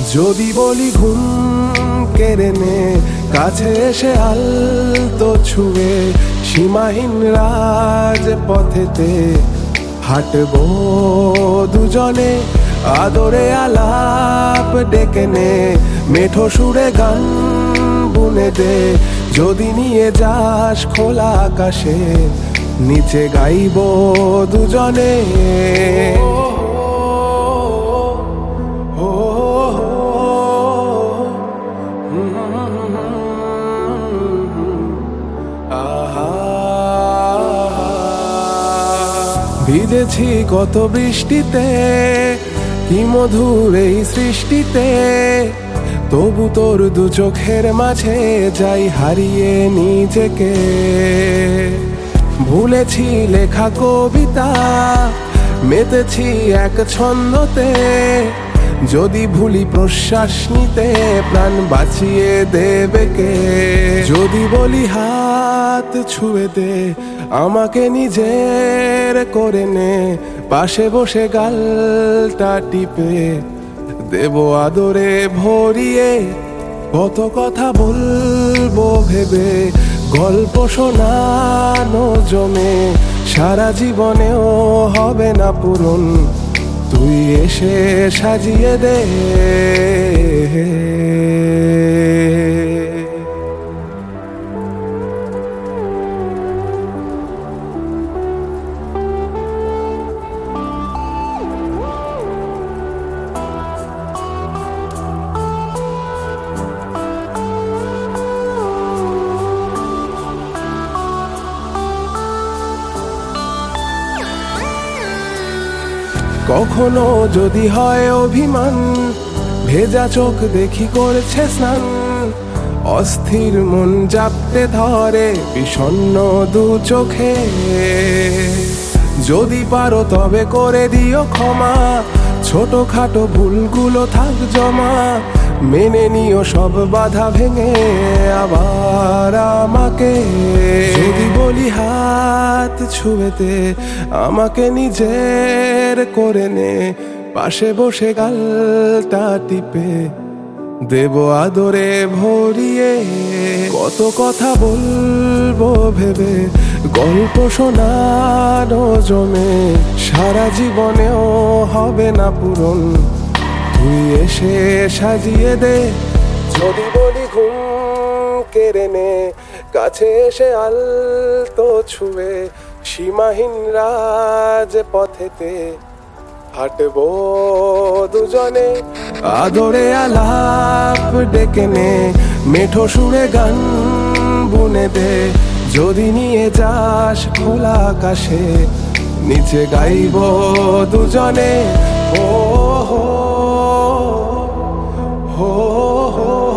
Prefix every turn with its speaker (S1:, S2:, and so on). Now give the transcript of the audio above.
S1: যদি বলি ঘুম কেড়ে নে, কাছে এসে আলতো ছুঁয়ে সীমাহীন রাজপথেতে হাঁটবো দুজনে। আদরে আলাপ ডেকে নে, মেঠো সুরে গান বুনে দে। যদি নিয়ে যাস খোলা আকাশে, নিচে গাইবো দুজনে। ভিজেছি কত বৃষ্টিতে, কি মধুর এই সৃষ্টিতে, তবু তোর দু চোখের মাঝে যাই হারিয়ে নিজেকে। ভুলেছি লেখা কবিতা, মেতেছি এক ছন্দতে। যদি ভুলি প্রশ্বাস নিতে, প্রাণ বাঁচিয়ে দেবে কে? যদি বলি হাত ছুঁয়ে দে, আমাকে নিজের করে নে। পাশে বসে গালটা টিপে দেব আদরে ভরিয়ে। কত কথা বলবো ভেবে, গল্প শোনানো জমে। সারা জীবনেও হবে না পূরণ, তুই এসে সাজিয়ে দে। কখনো যদি হয় অভিমান, ভেজা চোখ দেখি করছে স্নান। অস্থির মন জাপটে ধরে বিষণ্ণ দু চোখে। যদি পারো তবে করে দিও ক্ষমা, ছোটখাটো ভুলগুলো থাক জমা। মেনে নিও সব বাধা ভেঙে আবার আমাকে। যদি বলি হাত ছুঁয়ে দে, আমাকে নিজের করে নে। পাশে বসে গালটা টিপে দেব আদরে ভরিয়ে। কত কথা বলবো ভেবে, গল্প শোনানো জমে। সারা জীবনেও হবে না পূরণ, তুই এসে সাজিয়ে দে। যদি বলি ঘুম কেড়ে নে, কাছে এসে আলতো ছুঁয়ে সীমাহীন রাজপথেতে হাঁটবো দুজনে। আদরে আলাপ ডেকে নে, মেঠো সুরে গান বুনে দে। যদি নিয়ে যাস খোলা আকাশে, নিচে গাইবো দুজনে। ও হো হো হো।